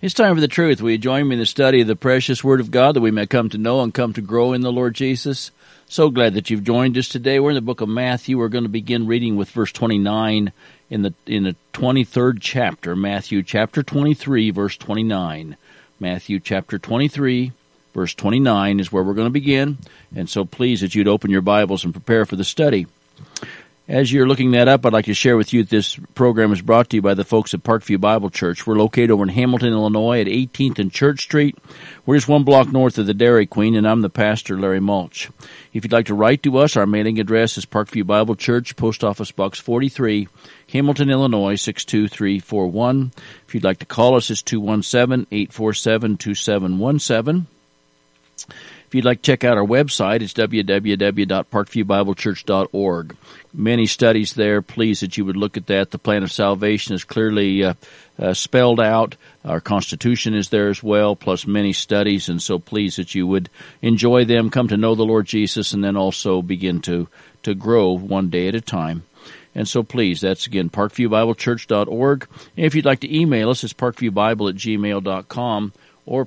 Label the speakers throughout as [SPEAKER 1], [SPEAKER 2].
[SPEAKER 1] It's time for the truth. Will you join me in the study of the precious Word of God that we may come to know and come to grow in the Lord Jesus? So glad that you've joined us today. We're in the book of Matthew. We're going to begin reading with verse 29 in the 23rd chapter. Matthew chapter 23, verse 29. Matthew chapter 23, verse 29 is where we're going to begin. And so please that you'd open your Bibles and prepare for the study. As you're looking that up, I'd like to share with you that this program is brought to you by the folks at Parkview Bible Church. We're located over in Hamilton, Illinois at 18th and Church Street. We're just one block north of the Dairy Queen, and I'm the pastor, Larry Mulch. If you'd like to write to us, our mailing address is Parkview Bible Church, Post Office Box 43, Hamilton, Illinois 62341. If you'd like to call us, it's 217-847-2717. If you'd like to check out our website, it's www.parkviewbiblechurch.org. Many studies there. Please that you would look at that. The plan of salvation is clearly spelled out. Our Constitution is there as well, plus many studies. And so please that you would enjoy them, come to know the Lord Jesus, and then also begin to grow one day at a time. And so please, that's again, parkviewbiblechurch.org. And if you'd like to email us, it's parkviewbible@gmail.com. or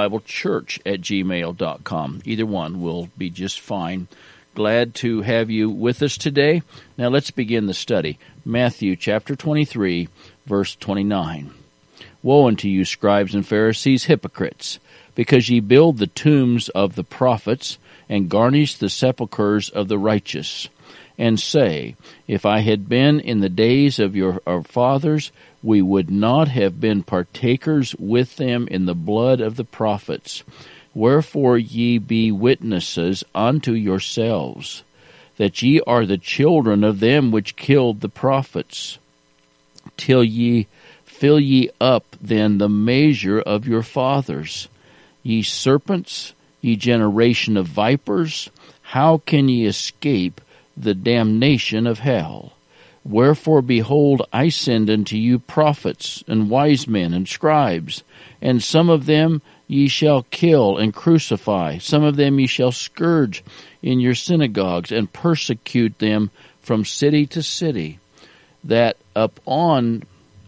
[SPEAKER 1] parkviewbiblechurch@gmail.com. Either one will be just fine. Glad to have you with us today. Now let's begin the study. Matthew chapter 23, verse 29. Woe unto you, scribes and Pharisees, hypocrites, because ye build the tombs of the prophets, and garnish the sepulchres of the righteous, and say, If I had been in the days of our fathers, we would not have been partakers with them in the blood of the prophets. Wherefore ye be witnesses unto yourselves, that ye are the children of them which killed the prophets. Till ye fill ye up then the measure of your fathers. Ye serpents, ye generation of vipers, how can ye escape the damnation of hell? Wherefore, behold, I send unto you prophets, and wise men, and scribes, and some of them ye shall kill and crucify, some of them ye shall scourge in your synagogues, and persecute them from city to city, that upon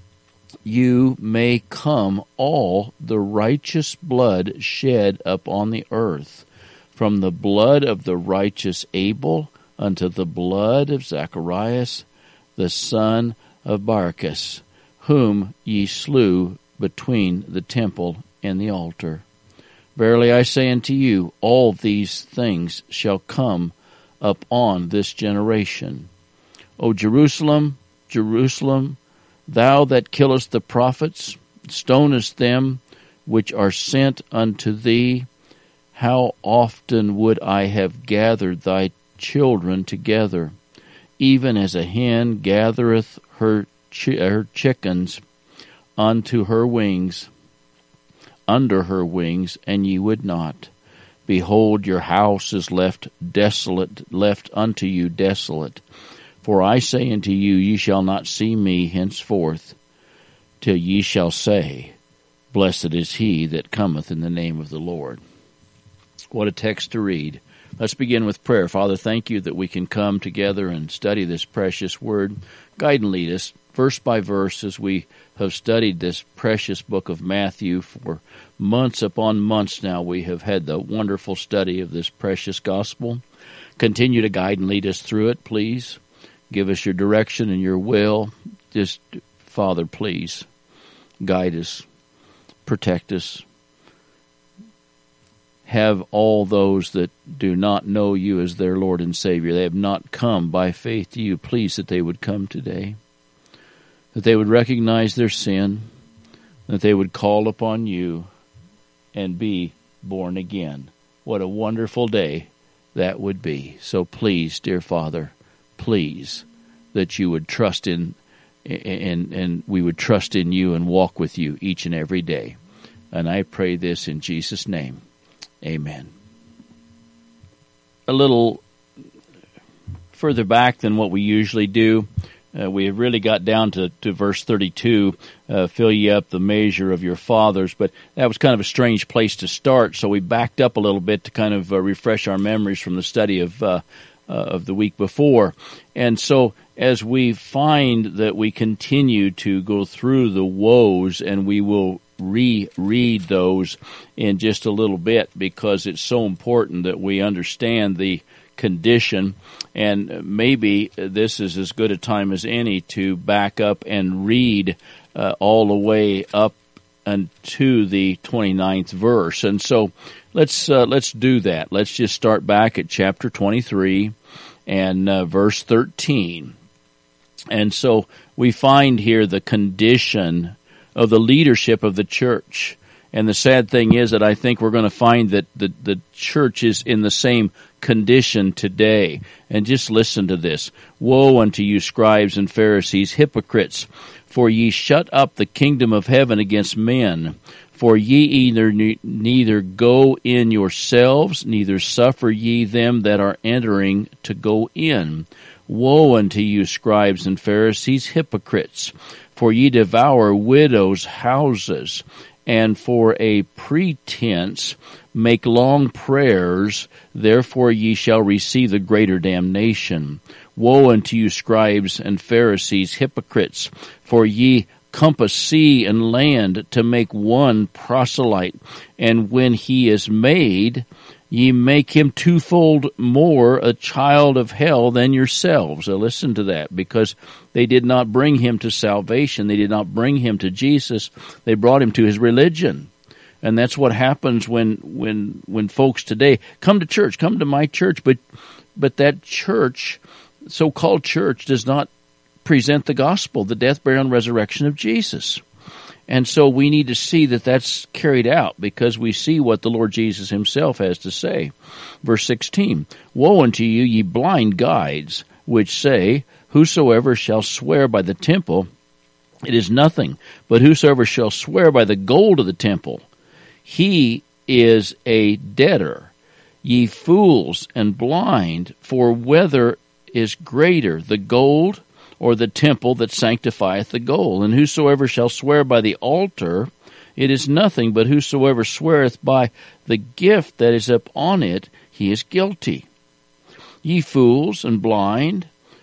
[SPEAKER 1] you may come all the righteous blood shed upon the earth, from the blood of the righteous Abel unto the blood of Zacharias, the son of Barachias, whom ye slew between the temple and the altar. Verily I say unto you, all these things shall come upon this generation. O Jerusalem, Jerusalem, thou that killest the prophets, stonest them which are sent unto thee, how often would I have gathered thy children together, even as a hen gathereth her chickens unto her wings, under her wings, and ye would not. Behold, your house is left desolate, left unto you desolate. For I say unto you, ye shall not see me henceforth, till ye shall say, Blessed is he that cometh in the name of the Lord. What a text to read. Let's begin with prayer. Father, thank you that we can come together and study this precious word. Guide and lead us verse by verse as we have studied this precious book of Matthew for months upon months now. We have had the wonderful study of this precious gospel. Continue to guide and lead us through it, please. Give us your direction and your will. Just, Father, please guide us, protect us. Have all those that do not know you as their Lord and Savior, they have not come by faith to you, please that they would come today, that they would recognize their sin, that they would call upon you and be born again. What a wonderful day that would be. So please, dear Father, please, that you would trust in and we would trust in you and walk with you each and every day. And I pray this in Jesus' name. Amen. A little further back than what we usually do, we have really got down to verse 32, fill ye up the measure of your fathers, but that was kind of a strange place to start, so we backed up a little bit to kind of refresh our memories from the study of the week before. And so as we find that we continue to go through the woes, and we will reread those in just a little bit, because it's so important that we understand the condition, and maybe this is as good a time as any to back up and read all the way up unto the 29th verse. And so let's do that. Let's just start back at chapter 23 and verse 13. And so we find here the condition of the leadership of the church. And the sad thing is that I think we're going to find that the church is in the same condition today. And just listen to this. Woe unto you, scribes and Pharisees, hypocrites! For ye shut up the kingdom of heaven against men. For ye neither go in yourselves, neither suffer ye them that are entering to go in. Woe unto you, scribes and Pharisees, hypocrites! For ye devour widows' houses, and for a pretense make long prayers, therefore ye shall receive the greater damnation. Woe unto you, scribes and Pharisees, hypocrites! For ye compass sea and land to make one proselyte, and when he is made, ye make him twofold more a child of hell than yourselves. So listen to that, because they did not bring him to salvation. They did not bring him to Jesus. They brought him to his religion. And that's what happens when folks today come to church, come to my church, but that church, so-called church, does not present the gospel, the death, burial, and resurrection of Jesus. And so we need to see that that's carried out, because we see what the Lord Jesus himself has to say. Verse 16, Woe unto you, ye blind guides, which say, Whosoever shall swear by the temple, it is nothing, but whosoever shall swear by the gold of the temple, he is a debtor. Ye fools and blind, for whether is greater, the gold or the temple that sanctifieth the gold? And whosoever shall swear by the altar, it is nothing, but whosoever sweareth by the gift that is upon it, he is guilty. Ye fools and blind,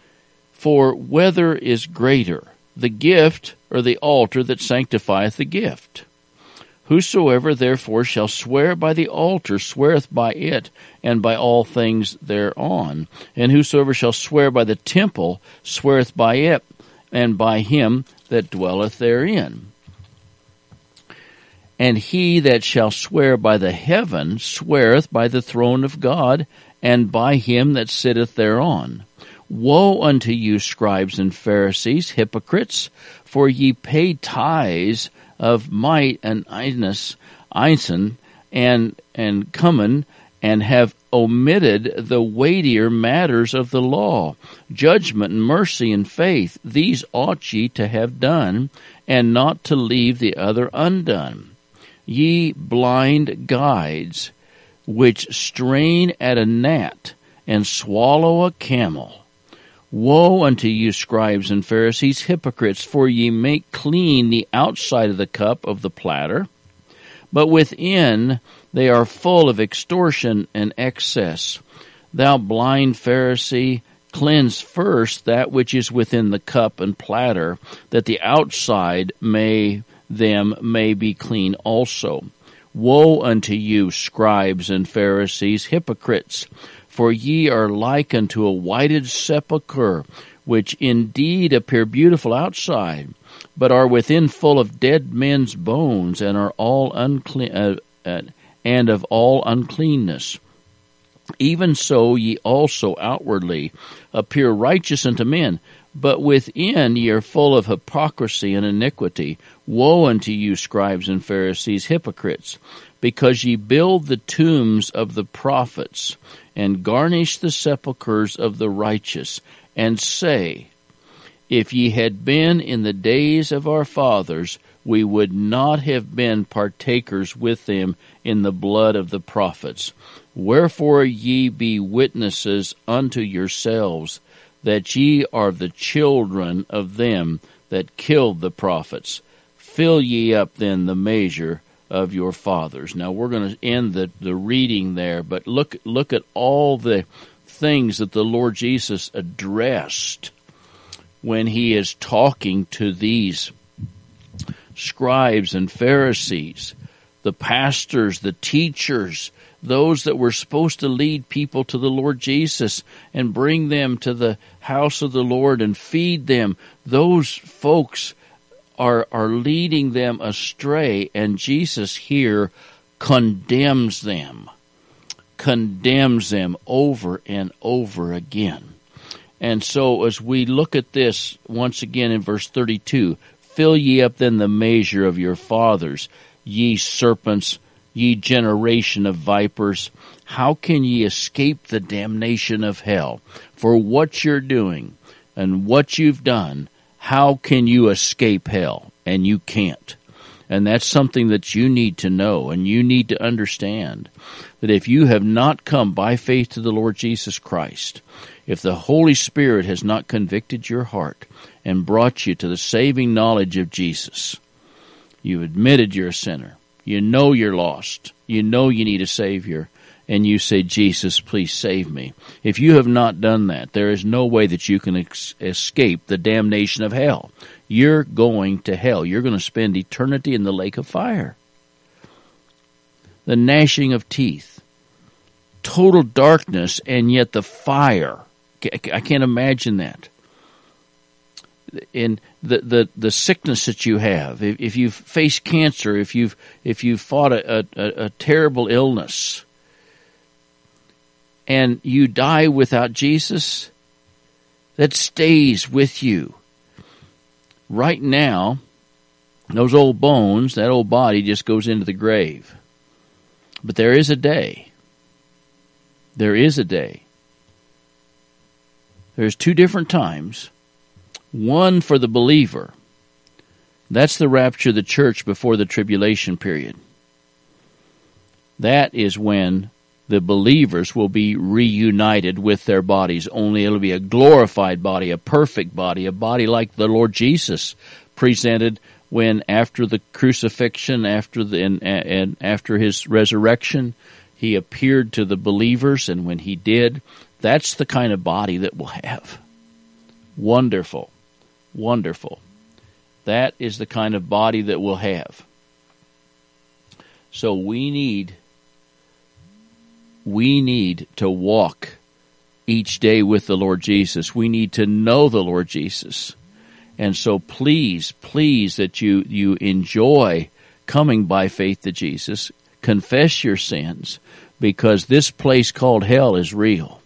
[SPEAKER 1] for whether is greater, the gift or the altar that sanctifieth the gift? Whosoever therefore shall swear by the altar sweareth by it, and by all things thereon. And whosoever shall swear by the temple sweareth by it, and by him that dwelleth therein. And he that shall swear by the heaven sweareth by the throne of God, and by him that sitteth thereon. Woe unto you, scribes and Pharisees, hypocrites! For ye pay tithes of might and eisen and cumin, and have omitted the weightier matters of the law, judgment and mercy and faith. These ought ye to have done, and not to leave the other undone. Ye blind guides, which strain at a gnat, and swallow a camel. Woe unto you, scribes and Pharisees, hypocrites! For ye make clean the outside of the cup of the platter, but within they are full of extortion and excess. Thou blind Pharisee, cleanse first that which is within the cup and platter, that the outside may be clean also. Woe unto you, scribes and Pharisees, hypocrites! For ye are like unto a whited sepulchre, which indeed appear beautiful outside, but are within full of dead men's bones, and are all unclean, and of all uncleanness. Even so ye also outwardly appear righteous unto men, but within ye are full of hypocrisy and iniquity. Woe unto you, scribes and Pharisees, hypocrites! Because ye build the tombs of the prophets, and garnish the sepulchres of the righteous, and say, If ye had been in the days of our fathers, we would not have been partakers with them in the blood of the prophets. Wherefore ye be witnesses unto yourselves, that ye are the children of them that killed the prophets. Fill ye up then the measure of your fathers. Now we're going to end the reading there, but look at all the things that the Lord Jesus addressed when he is talking to these scribes and Pharisees, the pastors, the teachers, those that were supposed to lead people to the Lord Jesus and bring them to the house of the Lord and feed them. Those folks are leading them astray, and Jesus here condemns them over and over again. And so as we look at this once again in verse 32, fill ye up then the measure of your fathers, ye serpents, ye generation of vipers. How can ye escape the damnation of hell? For what you're doing and what you've done, how can you escape hell? And you can't. And that's something that you need to know and you need to understand, that if you have not come by faith to the Lord Jesus Christ, if the Holy Spirit has not convicted your heart and brought you to the saving knowledge of Jesus, you've admitted you're a sinner, you know you're lost, you know you need a Savior, and you say, Jesus, please save me. If you have not done that, there is no way that you can escape the damnation of hell. You're going to hell. You're going to spend eternity in the lake of fire. The gnashing of teeth, total darkness, and yet the fire. I can't imagine that. In the sickness that you have, if you've faced cancer, if you've fought a terrible illness, and you die without Jesus, that stays with you. Right now, those old bones, that old body just goes into the grave. But there is a day. There is a day. There's two different times. One for the believer. That's the rapture of the church before the tribulation period. That is when the believers will be reunited with their bodies. Only it'll be a glorified body, a perfect body, a body like the Lord Jesus presented when, after the crucifixion, after his resurrection, he appeared to the believers, and when he did, that's the kind of body that we'll have. Wonderful. Wonderful. That is the kind of body that we'll have. So we need to walk each day with the Lord Jesus. We need to know the Lord Jesus. And so please that you enjoy coming by faith to Jesus. Confess your sins, because this place called hell is real.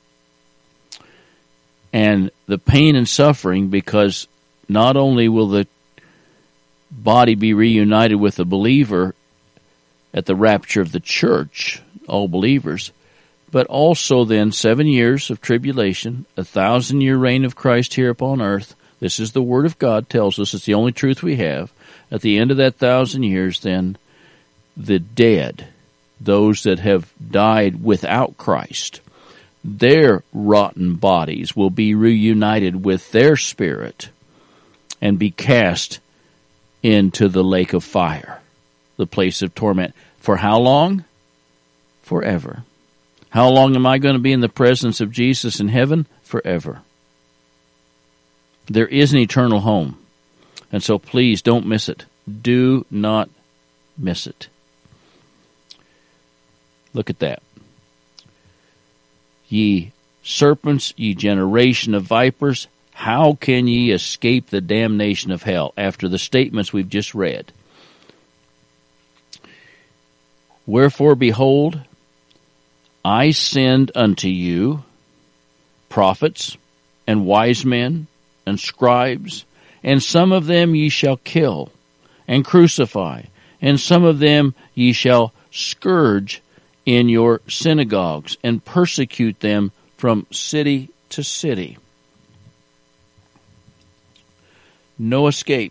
[SPEAKER 1] And the pain and suffering, because not only will the body be reunited with the believer at the rapture of the church, all believers, but also then 7 years of tribulation, 1,000-year reign of Christ here upon earth. This is the Word of God, tells us. It's the only truth we have. At the end of that 1,000 years, then, the dead, those that have died without Christ, their rotten bodies will be reunited with their spirit and be cast into the lake of fire, the place of torment. For how long? Forever. How long am I going to be in the presence of Jesus in heaven? Forever. There is an eternal home. And so please don't miss it. Do not miss it. Look at that. Ye serpents, ye generation of vipers, how can ye escape the damnation of hell? After the statements we've just read. Wherefore, behold, I send unto you prophets and wise men and scribes, and some of them ye shall kill and crucify, and some of them ye shall scourge in your synagogues and persecute them from city to city. No escape.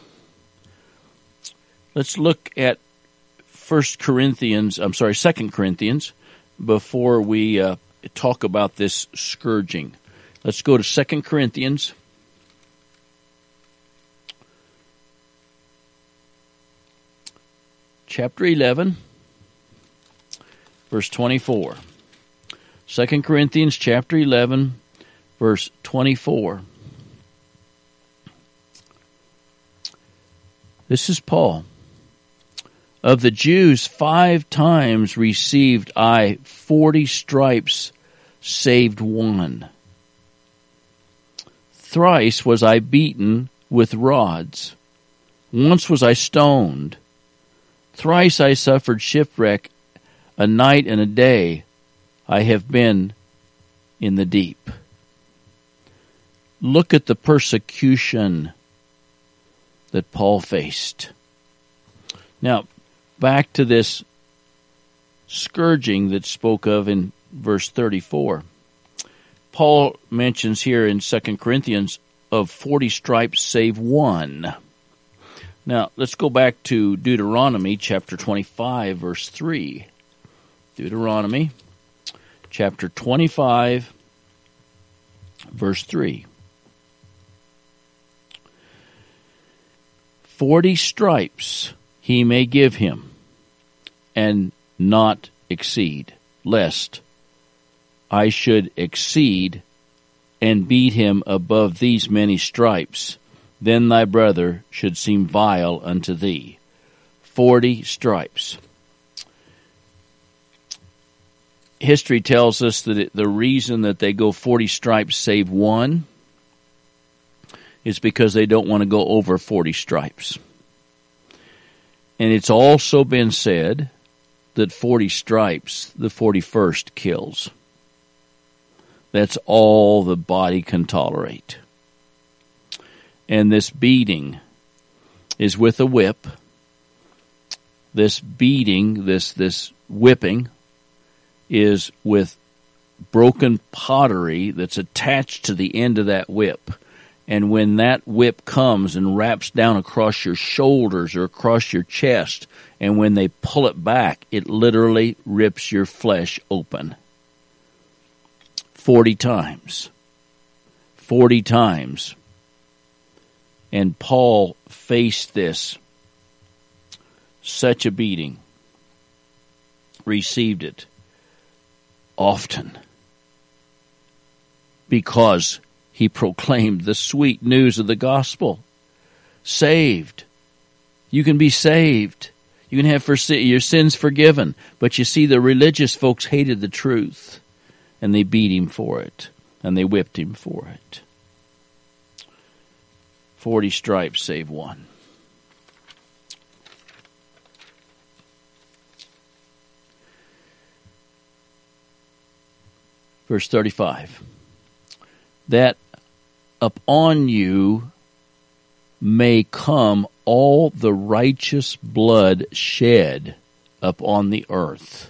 [SPEAKER 1] Let's look at 2 Corinthians, before we talk about this scourging. Let's go to 2 Corinthians. Chapter 11, verse 24. 2 Corinthians chapter 11, verse 24. This is Paul. Of the Jews, 5 times received I 40 stripes, saved 1. Thrice was I beaten with rods. Once was I stoned. Thrice I suffered shipwreck. A night and a day I have been in the deep. Look at the persecution that Paul faced. Now, back to this scourging that's spoke of in verse 34. Paul mentions here in 2 Corinthians of 40 stripes save 1. Now, let's go back to Deuteronomy chapter 25, verse 3. Deuteronomy chapter 25, verse 3. 40 stripes he may give him, and not exceed, lest I should exceed and beat him above these many stripes, then thy brother should seem vile unto thee. 40 stripes. History tells us that the reason that they go 40 stripes save 1 is because they don't want to go over 40 stripes. And it's also been said that 40 stripes, the 41st kills. That's all the body can tolerate. And this beating is with a whip. This beating, this whipping, is with broken pottery that's attached to the end of that whip. And when that whip comes and wraps down across your shoulders or across your chest, and when they pull it back, it literally rips your flesh open. 40 times. 40 times. And Paul faced this. Such a beating. Received it often. Because he proclaimed the sweet news of the gospel. Saved. You can be saved. You can have your sins forgiven. But you see, the religious folks hated the truth. And they beat him for it. And they whipped him for it. 40 stripes save 1. Verse 35. That upon you may come all the righteous blood shed upon the earth.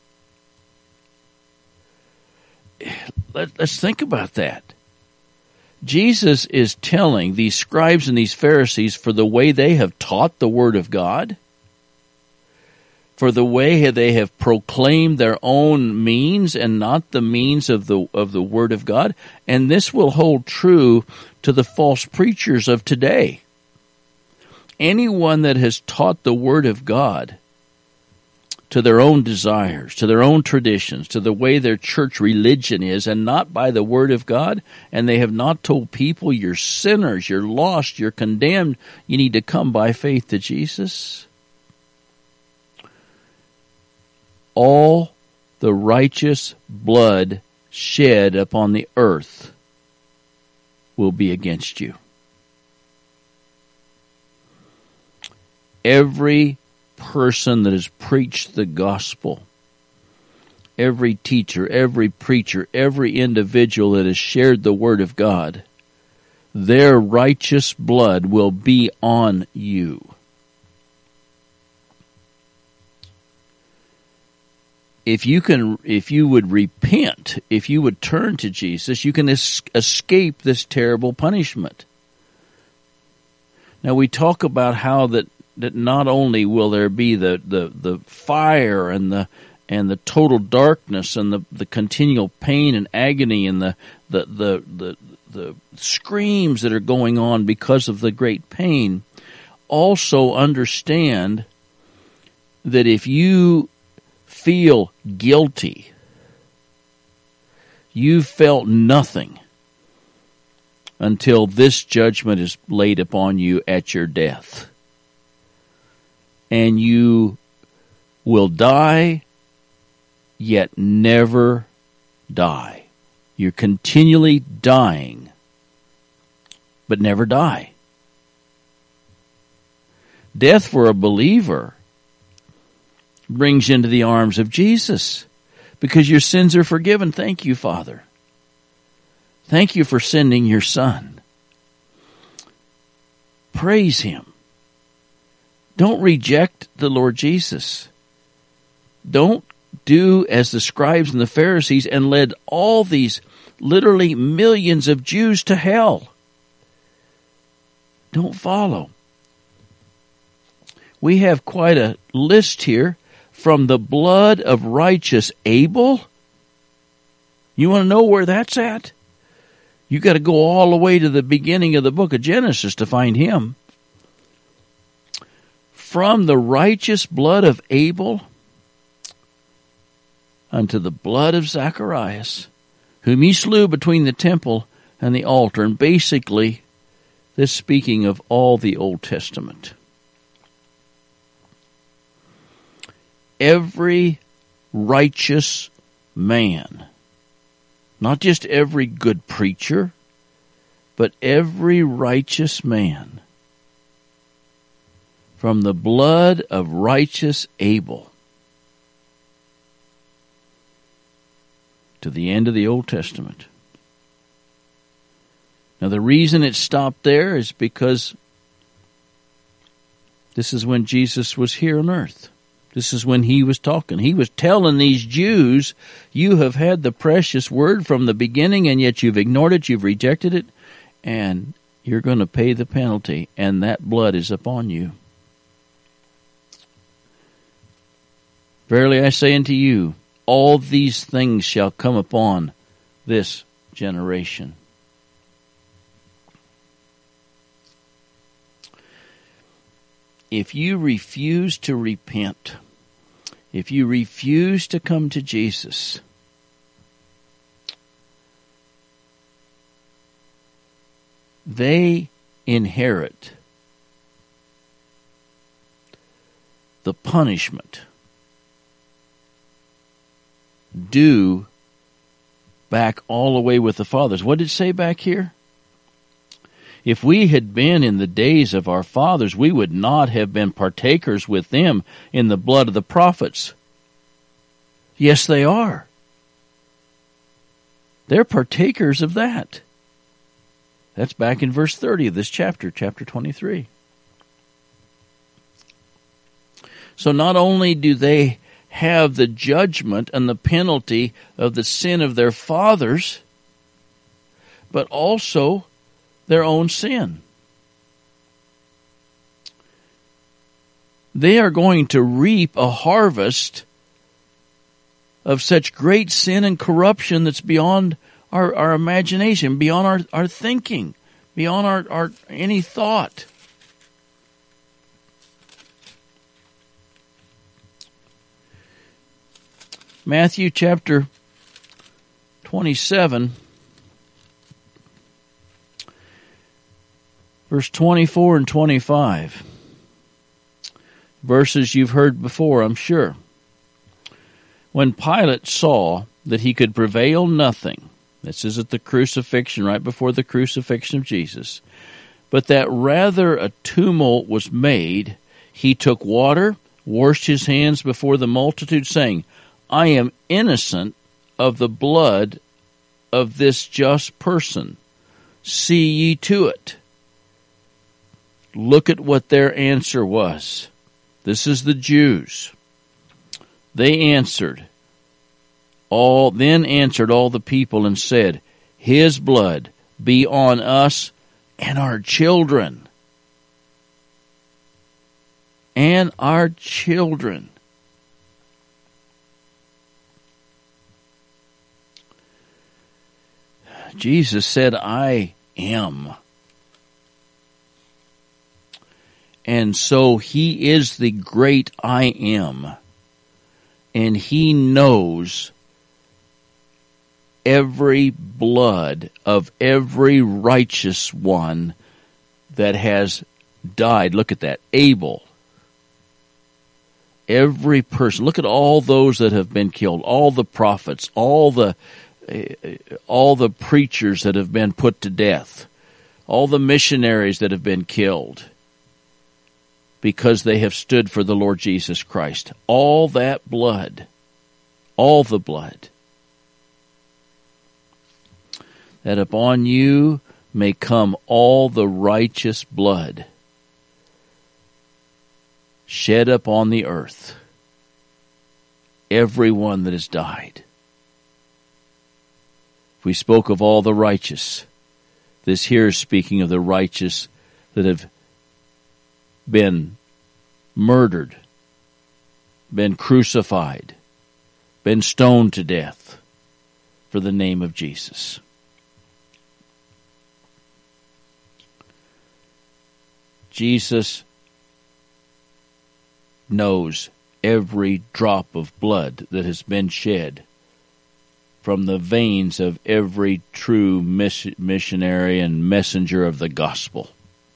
[SPEAKER 1] Let's think about that. Jesus is telling these scribes and these Pharisees, for the way they have taught the Word of God, for the way they have proclaimed their own means and not the means of the Word of God, and this will hold true to the false preachers of today. Anyone that has taught the Word of God to their own desires, to their own traditions, to the way their church religion is, and not by the Word of God, and they have not told people, you're sinners, you're lost, you're condemned, you need to come by faith to Jesus. All the righteous blood shed upon the earth will be against you. Every person that has preached the gospel, every teacher, every preacher, every individual that has shared the Word of God, their righteous blood will be on you. If you would repent, if you would turn to Jesus, you can escape this terrible punishment. Now we talk about how that not only will there be the fire and the total darkness and the continual pain and agony and the screams that are going on because of the great pain, also understand that if you feel guilty, you felt nothing until this judgment is laid upon you at your death. and you will die, yet never die. You're continually dying, but never die. Death for a believer brings you into the arms of Jesus because your sins are forgiven. Thank you, Father. Thank you for sending your Son. Praise Him. Don't reject the Lord Jesus. Don't do as the scribes and the Pharisees and led all these literally millions of Jews to hell. Don't follow. We have quite a list here. From the blood of righteous Abel. You want to know where that's at? You got to go all the way to the beginning of the book of Genesis to find him. From the righteous blood of Abel unto the blood of Zacharias, whom he slew between the temple and the altar. And basically, this speaking of all the Old Testament. Every righteous man, not just every good preacher, but every righteous man, from the blood of righteous Abel to the end of the Old Testament. Now the reason it stopped there is because this is when Jesus was here on earth. This is when he was talking. He was telling these Jews, you have had the precious word from the beginning, and yet you've ignored it, you've rejected it, and you're going to pay the penalty, and that blood is upon you. Verily I say unto you, all these things shall come upon this generation. If you refuse to repent, if you refuse to come to Jesus, they inherit the punishment due back all the way with the fathers. What did it say back here? If we had been in the days of our fathers, we would not have been partakers with them in the blood of the prophets. Yes, they are. They're partakers of that. That's back in verse 30 of this chapter, chapter 23. So not only do they have the judgment and the penalty of the sin of their fathers, but also their own sin. They are going to reap a harvest of such great sin and corruption that's beyond our imagination, beyond our thinking, beyond our any thought. Matthew chapter 27, verse 24 and 25. Verses you've heard before, I'm sure. When Pilate saw that he could prevail nothing, this is at the crucifixion, right before the crucifixion of Jesus, but that rather a tumult was made, he took water, washed his hands before the multitude, saying, I am innocent of the blood of this just person. See ye to it. Look at what their answer was. This is the Jews. They answered. Then answered all the people and said, His blood be on us and our children. And our children. Jesus said, I am. And so he is the great I am. And he knows every blood of every righteous one that has died. Look at that. Abel. Every person. Look at all those that have been killed, all the prophets, all the preachers that have been put to death, all the missionaries that have been killed because they have stood for the Lord Jesus Christ. All that blood, all the blood, that upon you may come all the righteous blood shed upon the earth, everyone that has died. We spoke of all the righteous. This here is speaking of the righteous that have been murdered, been crucified, been stoned to death for the name of Jesus. Jesus knows every drop of blood that has been shed from the veins of every true missionary and messenger of the gospel.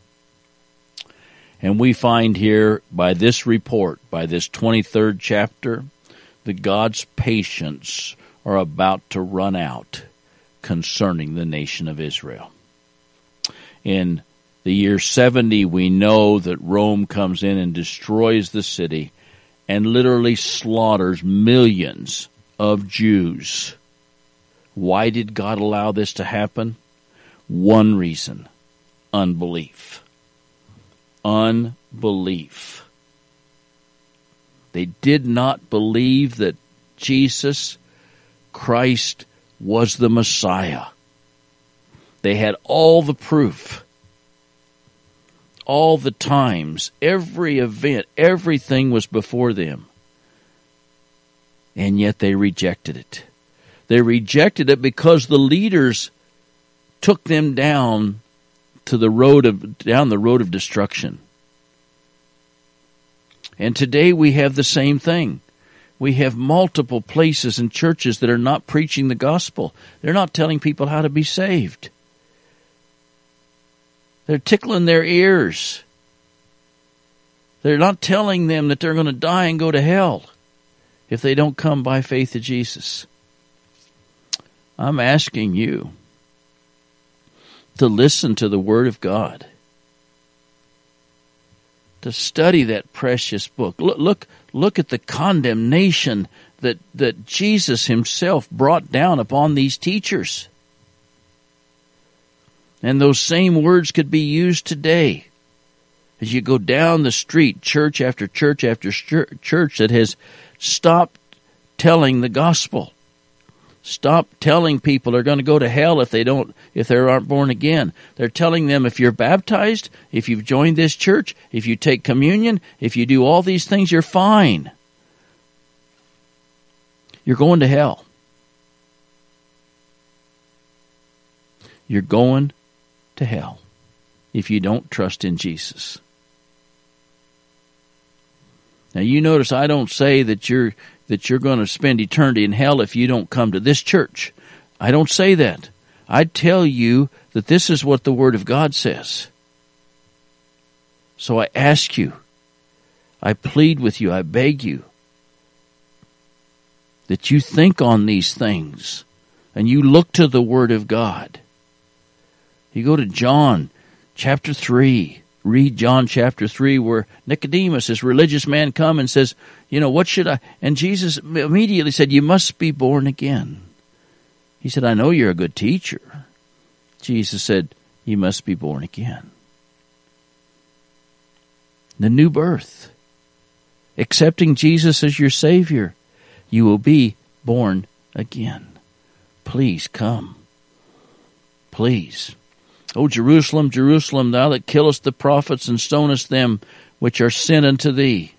[SPEAKER 1] And we find here by this report, by this 23rd chapter, that God's patience are about to run out concerning the nation of Israel. In the year 70, we know that Rome comes in and destroys the city and literally slaughters millions of Jews. Why did God allow this to happen? One reason: unbelief. Unbelief. They did not believe that Jesus Christ was the Messiah. They had all the proof, all the times, every event, everything was before them. And yet they rejected it. They rejected it because the leaders took them down the road of destruction. And today we have the same thing. We have multiple places and churches that are not preaching the gospel. They're not telling people how to be saved. They're tickling their ears. They're not telling them that they're going to die and go to hell if they don't come by faith to Jesus. I'm asking you to listen to the Word of God, to study that precious book. Look at the condemnation that Jesus himself brought down upon these teachers. And those same words could be used today as you go down the street, church after church after church that has stopped telling the gospel. Stop telling people they're going to go to hell if they aren't born again. They're telling them if you're baptized, if you've joined this church, if you take communion, if you do all these things, you're fine. You're going to hell. You're going to hell if you don't trust in Jesus. Now you notice I don't say that you're going to spend eternity in hell if you don't come to this church. I don't say that. I tell you that this is what the Word of God says. So I ask you, I plead with you, I beg you, that you think on these things and you look to the Word of God. You go to John chapter 3. Read John chapter 3 where Nicodemus, this religious man, come and says, what should I? And Jesus immediately said, you must be born again. He said, I know you're a good teacher. Jesus said, you must be born again. The new birth. Accepting Jesus as your Savior, you will be born again. Please come. Please. O Jerusalem, Jerusalem, thou that killest the prophets and stonest them which are sent unto thee.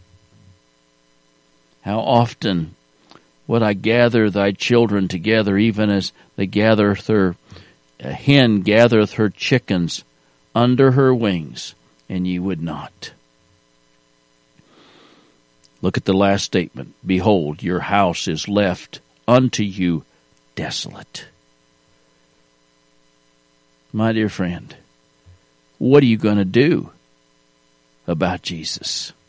[SPEAKER 1] How often would I gather thy children together, even as a hen gathereth her chickens under her wings, and ye would not. Look at the last statement. Behold, your house is left unto you desolate. My dear friend, what are you going to do about Jesus?